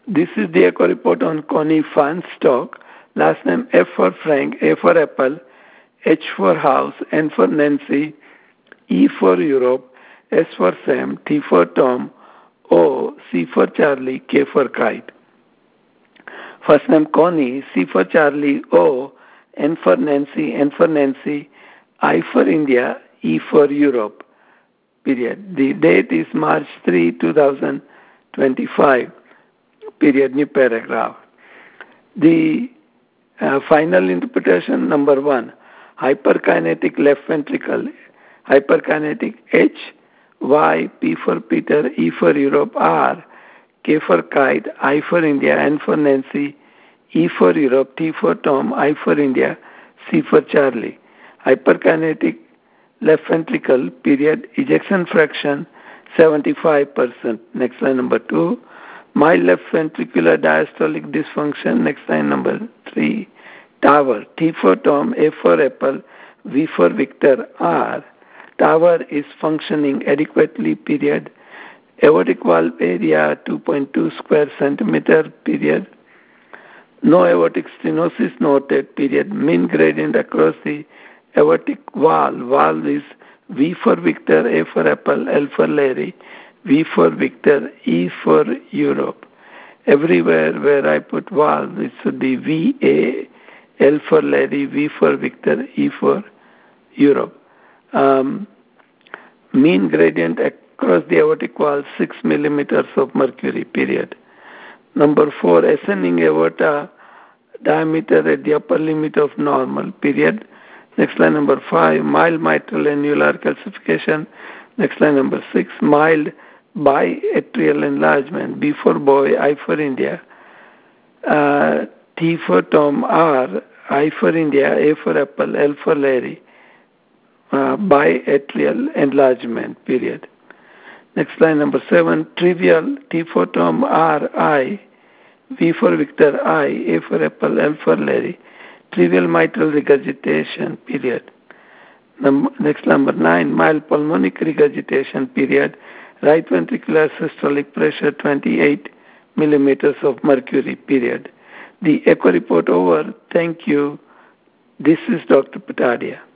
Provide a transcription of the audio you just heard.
This is the echo report on Connie Farnstock. Last name F for Frank, A for Apple, H for House, N for Nancy, E for Europe, S for Sam, T for Tom, O, C for Charlie, K for Kite. First name Connie, C for Charlie, O, N for Nancy, I for India, E for Europe. Period. The date is March 3, 2025. Period. New paragraph. The final interpretation, number one, hyperkinetic left ventricle, hyperkinetic H, Y, P for Peter, E for Europe, R, K for Kite, I for India, N for Nancy, E for Europe, T for Tom, I for India, C for Charlie. Hyperkinetic left ventricle, period, ejection fraction 75%. Next line number 2. Mild left ventricular diastolic dysfunction. Next line number 3. Tower, T for Tom, A for Apple, V for Victor, R. Tower is functioning adequately, period. Aortic valve area 2.2 square centimeter, period. No aortic stenosis noted, period. Mean gradient across the aortic valve. Valve is V for Victor, A for Apple, L for Larry, V for Victor, E for Europe. Everywhere where I put valve, it should be V, A, L for Larry, V for Victor, E for Europe. Mean gradient across the aortic valve 6 millimeters of mercury, period. Number 4, ascending aorta diameter at the upper limit of normal, period. Next line number 5, mild mitral annular calcification. Next line number 6, mild biatrial enlargement. B for boy, I for India, T for Tom, R, I for India, A for Apple, L for Larry. Biatrial enlargement, period. Next line number 7, trivial, T for Tom, R, I, V for Victor, I, A for Apple, L for Larry. Trivial mitral regurgitation, period. Next number 9, mild pulmonic regurgitation, period. Right ventricular systolic pressure 28 millimeters of mercury, period. The echo report over. Thank you. This is Dr. Patadia.